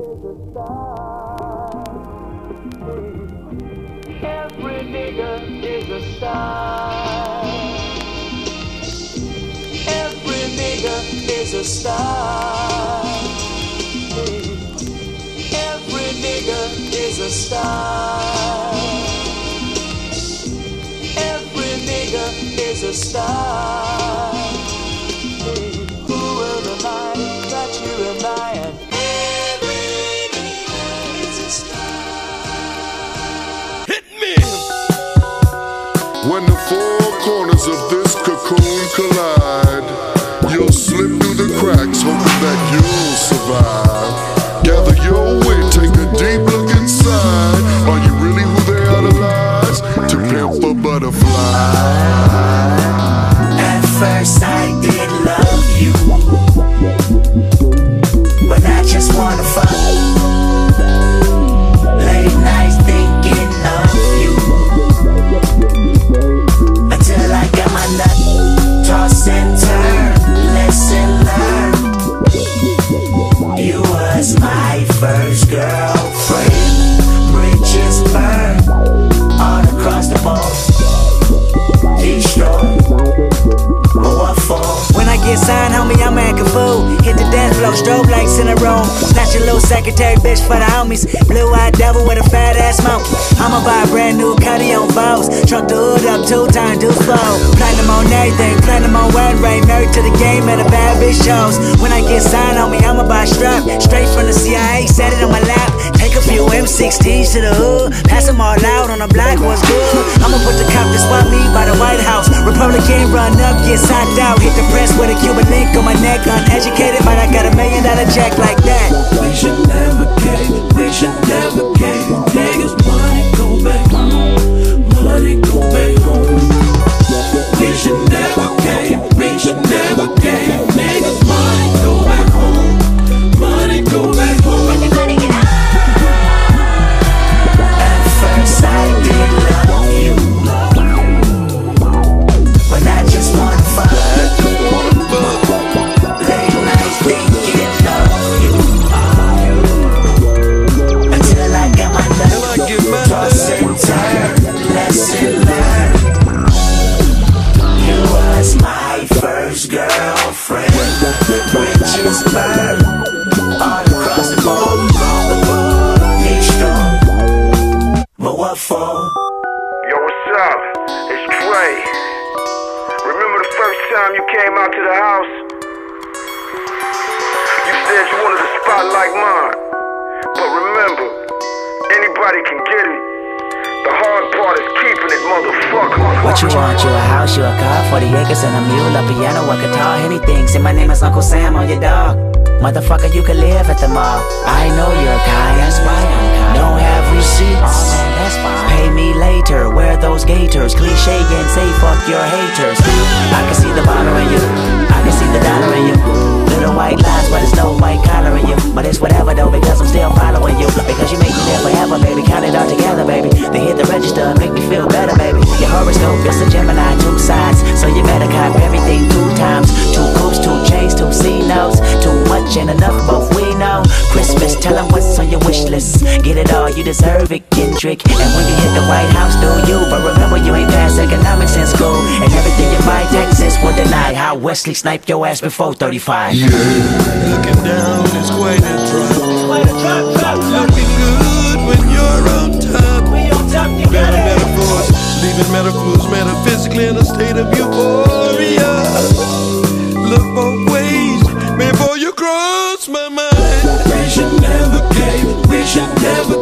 Every nigga is a star. Every nigga is a star. Every nigga is a star. Every nigga is a star. Who will remind that you and I and every nigga is a star. Hit me! When the four corners of this cocoon collide, you'll slip through the cracks, hoping that you'll survive. Gather your wit, take a deep look inside. Are you really who they idolize? To pimp a butterfly. At first I did love you, but I just wanna fuck. Late nights thinking of you, until I got my nut. Toss and turn, lesson learned. You was my first girlfriend. Bridges burned all across the board. Destroyed, but what for? When I get signed, homie, I'm acting fool. Hit the dance floor, strobe lights in the room. Snatch your little secretary bitch for the homies. Blue-eyed devil with a fat ass monkey. I'ma buy a brand new Cuddy on Vows. Truck the hood up 2 times, do slow. Platinum on everything, platinum on wedding ring. Married to the game at a bad bitch shows. When I get signed, homie, I'ma buy a strap. Straight from the CIA, set it on my lap. Take a few M16s to the hood. Pass them all out on the block, what's good? I'ma put the cop to swap me by the White House. Republican run up, get socked out. Hit the press with a Cuban link on my neck. Uneducated, but I got $1 million check like that. We should never cave, we should never cave. Niggas, money go back home, money go back home. We should never cave, we should never cave. Niggas, money go back home, money go back home. At first I did love you, but I just wanna fuck. Late nights thinking of you, until I got my nut. Toss and turn, lesson learned. You was my first girlfriend. Bridges burned all across the board. Destroyed, but what for? Yo, what's up? It's Dre. Remember the first time you came out to the house? You said you wanted a spot like mine. But remember, anybody can get it. The hard part is keeping it, motherfucker. What you want? You a house, you a car, 40 acres and a mule, a piano, a guitar, anything. Say my name is Uncle Sam on your dog. Motherfucker, you can live at the mall. I know you're kind, that's why I'm kind. Don't have receipts, that's fine. Pay me later, wear those gaiters. Cliche and say fuck your haters. I can see the dollar in you, I can see the dollar in you. Little white lies, but it's no white collar in you. But it's whatever though, because I'm still following you. Because you make me live forever, baby. Count it all together, baby. They hit the register, make me feel better, baby. Your horoscope is a Gemini, 2 sides. So you better cop everything 2 times. 2 coupes, 2 chains, 2 C-notes. Too much and enough, both we know. Christmas, tell them what's on your wish list. Get it all, you deserve it, Kendrick. And when you hit the White House, do you? But remember, you ain't passed economics in school. And everything you buy, Texas will deny. How Wesley sniped your ass before 35. Yeah. Looking down is quite a drop. Looking good when you're on top. Better metaphors, leaving metaphors metaphysically in a state of euphoria. Look both ways before you cross my mind. We should never cave, we should never